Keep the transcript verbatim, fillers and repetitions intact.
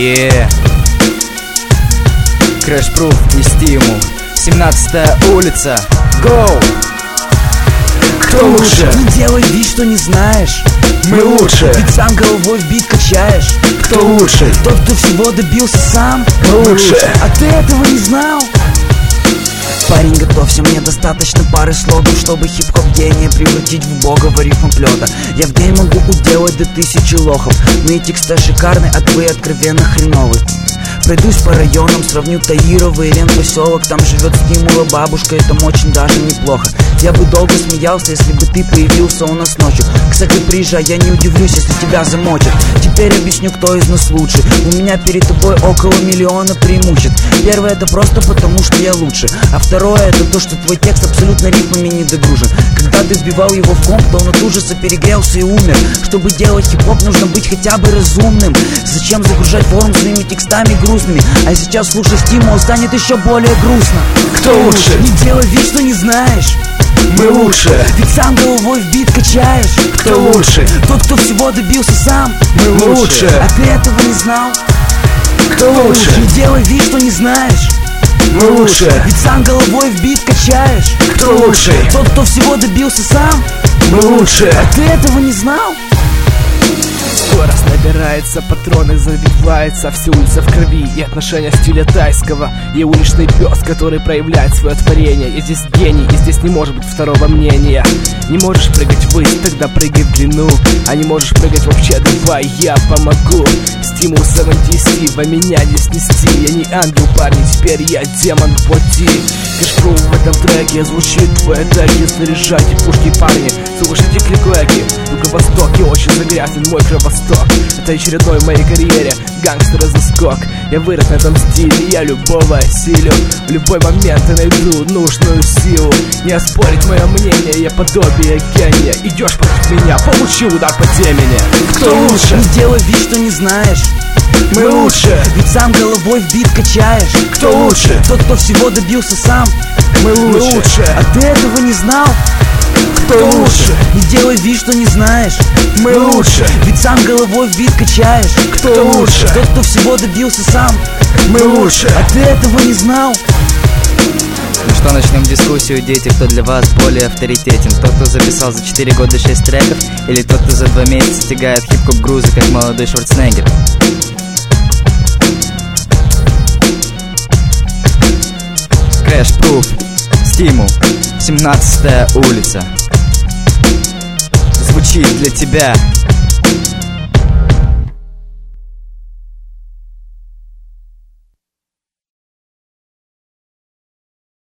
Yeah. Crash Proof и Стимул. семнадцатая улица. Go! Кто лучше? Не делай вид, что не знаешь. Мы лучше. Ведь сам головой в бит качаешь. Кто лучше? Тот, кто всего добился сам. Мы лучше. А ты этого не знал? Парень, готовься, мне достаточно пары слогов, чтобы хип-хоп гения превратить в бога в рифмоплета. Я в день могу уделать до тысячи лохов. Мои тексты шикарны, а твои откровенно хреновы. Пройдусь по районам, сравню Таирова и Ленпоселок. Там живет Стимула бабушка, и там очень даже неплохо. Я бы долго смеялся, если бы ты появился у нас ночью. Кстати, приезжай, я не удивлюсь, если тебя замочат. Теперь объясню, кто из нас лучше. У меня перед тобой около миллиона преимуществ. Первое, это просто потому, что я лучше. А второе, это то, что твой текст абсолютно рифмами не догружен. Когда ты вбивал его в комп, то он от ужаса перегрелся и умер. Чтобы делать хип-хоп, нужно быть хотя бы разумным. Зачем загружать форум своими текстами грустными? А сейчас слушай Стимул, станет еще более грустно. Кто лучше? Не делай вид, что не знаешь. Мы лучше. Ведь сам головой в бит качаешь. Кто лучше? Тот, кто всего добился сам. Мы лучше. А ты этого не знал? Кто лучше? Не делай вид, что не знаешь. Мы лучше. Ведь сам головой в бит качаешь. Кто лучше? Тот, кто всего добился сам. Мы лучше. А ты этого не знал? Скорость набирается, патроны забиваются, все улица в крови и отношения стиля тайского. Я уличный пес, который проявляет свое творение. Я здесь гений, и здесь не может быть второго мнения. Не можешь прыгать ввысь, тогда прыгай в длину. А не можешь прыгать вообще, давай я помогу. Стимул семь ди си, во меня здесь нести. Я не ангел, парни, теперь я демон в пути. Кэшпру в этом треке звучит твои атаки. Заряжайте пушки, парни, слушайте клик-леги. Юго-востоке очень загрязнен мой кровосток. Это очередной в моей карьере гангстера заскок. Я вырос на этом стиле, я любого осилю. В любой момент я найду нужную силу. Не оспорить мое мнение, я подобие гения. Идешь против меня, получи удар по темени. Кто лучше? Не делай вид, что не знаешь. Мы лучше. Ведь сам головой в бит качаешь. Кто лучше? Тот, кто всего добился сам. Мы лучше. А ты этого не знал? Кто лучше? Не делай вид, что не знаешь. Мы лучше. Ведь сам головой в бит качаешь. Кто лучше? Тот, кто всего добился сам. Мы лучше. А ты этого не знал? Ну что, начнем дискуссию, дети, кто для вас более авторитетен? Тот, кто записал за четыре года шесть треков, или тот, кто за два месяца тягает хип-хоп грузы, как молодой Шварценеггер? Crash Proof, Стимул, семнадцатая улица. Звучит для тебя.